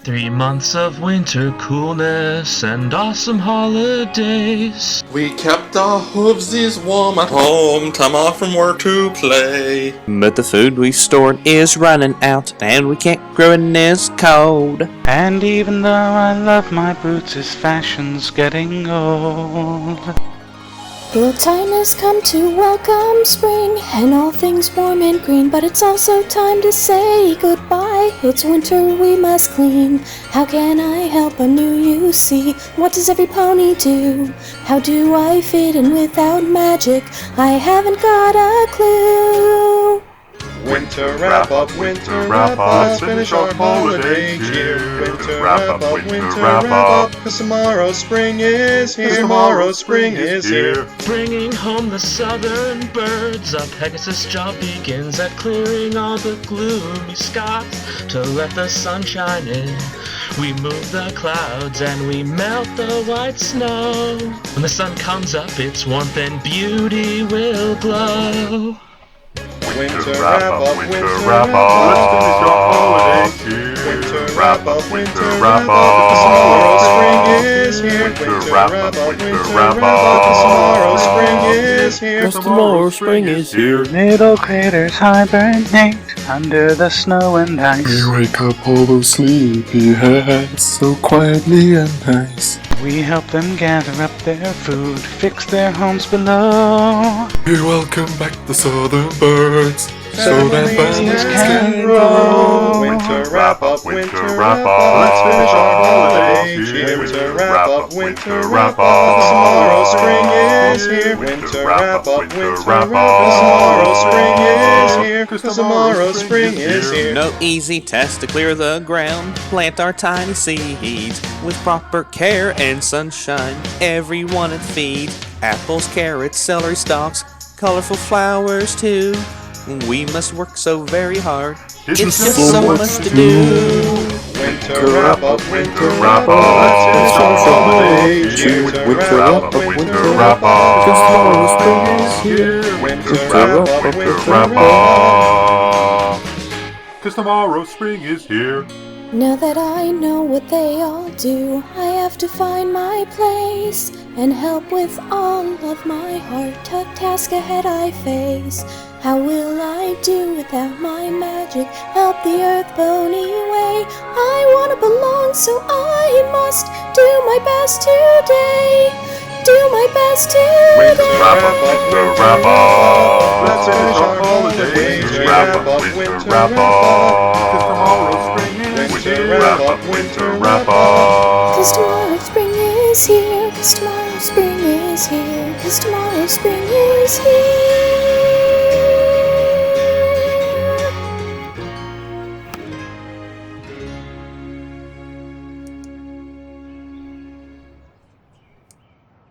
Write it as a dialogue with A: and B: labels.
A: 3 months of winter coolness and awesome holidays.
B: We kept our hoovesies warm at home, time off from work to play.
C: But the food we stored is running out, and we can't grow in this cold.
D: And even though I love my boots, this fashion's getting old.
E: The time has come to welcome spring and all things warm and green, but it's also time to say goodbye. It's winter, we must clean. How can I help a new you see? What does every pony do? How do I fit in without magic? I haven't got a clue.
F: Winter wrap up, let's finish our holiday cheer. Winter wrap up, cause tomorrow spring is here, tomorrow spring is here.
A: Bringing home the southern birds, a Pegasus job begins at clearing all the gloomy skies to let the sun shine in. We move the clouds and we melt the white snow. When the sun comes up, its warmth and beauty will glow.
F: Winter wrap up, let's finish our holiday cheer. Winter wrap up, cause tomorrow spring is here. Winter wrap up, cause tomorrow spring is here.
C: Cause tomorrow spring is here.
D: Little critters hibernate under the snow and ice.
G: We wake up all those sleepyheads so quietly and nice.
D: We help them gather up their food, fix their homes below.
G: We welcome back the southern birds so that families can
F: grow. Winter wrap up, let's finish our holiday cheer. Winter wrap up, cause tomorrow spring is here. Winter wrap up, cause tomorrow spring is here. Cause tomorrow spring is here.
C: No easy task to clear the ground, plant our tiny seeds with proper care and sunshine. Everyone it feeds apples, carrots, celery stalks, colorful flowers too. We must work so very hard. It's just so much to do.
F: Winter wrap up, let's finish our holiday cheer. Winter wrap up, cause tomorrow spring is here. Winter wrap up,
G: cause tomorrow spring is here.
E: Now that I know what they all do, I have to find my place and help with all of my heart. Tough task ahead I face. How will I do without my magic? Help the earth pony way. I wanna belong, so I must do my best today. Do my best today.
F: Winter wrap up, let's finish our holiday cheer. Winter wrap up, cause tomorrow spring is here. Winter wrap up,
E: cause tomorrow spring is here. Cause tomorrow spring is here. Cause tomorrow spring is here.